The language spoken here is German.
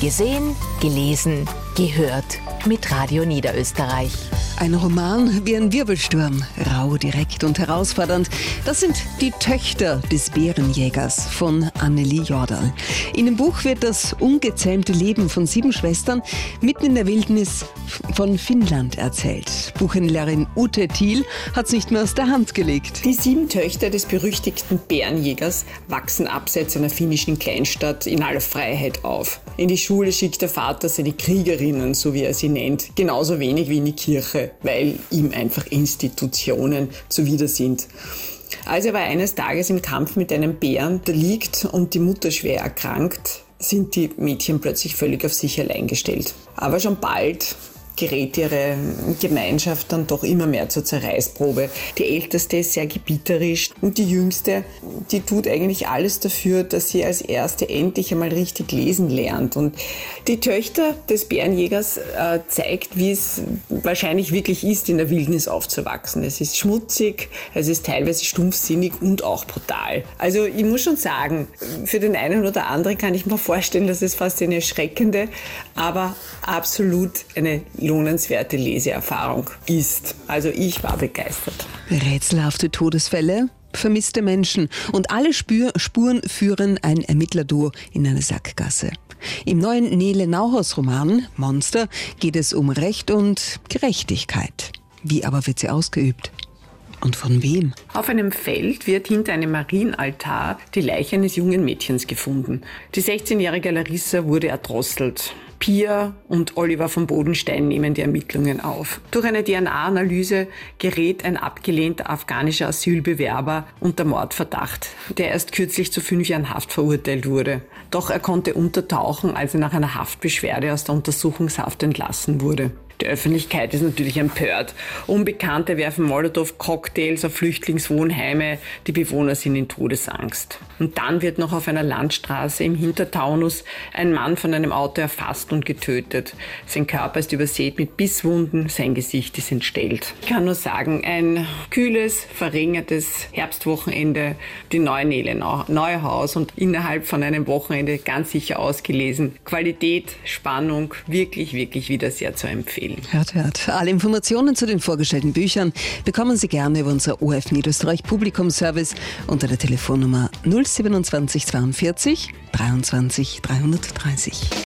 Gesehen, gelesen, gehört mit Radio Niederösterreich. Ein Roman wie ein Wirbelsturm, rau, direkt und herausfordernd. Das sind die Töchter des Bärenjägers von Annelie Jordal. In dem Buch wird das ungezähmte Leben von 7 Schwestern mitten in der Wildnis von Finnland erzählt. Buchhändlerin Ute Thiel hat es nicht mehr aus der Hand gelegt. Die 7 Töchter des berüchtigten Bärenjägers wachsen abseits einer finnischen Kleinstadt in aller Freiheit auf. In die Schule schickt der Vater seine Kriegerinnen, so wie er sie nennt, genauso wenig wie in die Kirche, weil ihm einfach Institutionen zuwider sind. Als er aber eines Tages im Kampf mit einem Bären da liegt und die Mutter schwer erkrankt, sind die Mädchen plötzlich völlig auf sich allein gestellt. Aber schon bald gerät ihre Gemeinschaft dann doch immer mehr zur Zerreißprobe. Die Älteste ist sehr gebieterisch und die Jüngste, die tut eigentlich alles dafür, dass sie als Erste endlich einmal richtig lesen lernt. Und die Töchter des Bärenjägers zeigt, wie es wahrscheinlich wirklich ist, in der Wildnis aufzuwachsen. Es ist schmutzig, es ist teilweise stumpfsinnig und auch brutal. Also ich muss schon sagen, für den einen oder anderen kann ich mir vorstellen, dass es fast eine erschreckende, aber absolut eine lohnenswerte Leseerfahrung ist. Also ich war begeistert. Rätselhafte Todesfälle, vermisste Menschen und alle Spuren führen ein Ermittlerduo in eine Sackgasse. Im neuen Nele Nauhaus-Roman Monster geht es um Recht und Gerechtigkeit. Wie aber wird sie ausgeübt? Und von wem? Auf einem Feld wird hinter einem Marienaltar die Leiche eines jungen Mädchens gefunden. Die 16-jährige Larissa wurde erdrosselt. Pia und Oliver von Bodenstein nehmen die Ermittlungen auf. Durch eine DNA-Analyse gerät ein abgelehnter afghanischer Asylbewerber unter Mordverdacht, der erst kürzlich zu 5 Jahren Haft verurteilt wurde. Doch er konnte untertauchen, als er nach einer Haftbeschwerde aus der Untersuchungshaft entlassen wurde. Die Öffentlichkeit ist natürlich empört. Unbekannte werfen Molotow-Cocktails auf Flüchtlingswohnheime. Die Bewohner sind in Todesangst. Und dann wird noch auf einer Landstraße im Hintertaunus ein Mann von einem Auto erfasst und getötet. Sein Körper ist übersät mit Bisswunden, sein Gesicht ist entstellt. Ich kann nur sagen, ein kühles, verringertes Herbstwochenende, die neue Nele Neuhaus und innerhalb von einem Wochenende ganz sicher ausgelesen. Qualität, Spannung, wirklich, wirklich wieder sehr zu empfehlen. Hört, hört. Alle Informationen zu den vorgestellten Büchern bekommen Sie gerne über unser ORF Niederösterreich Publikumsservice unter der Telefonnummer 027 42 23 330.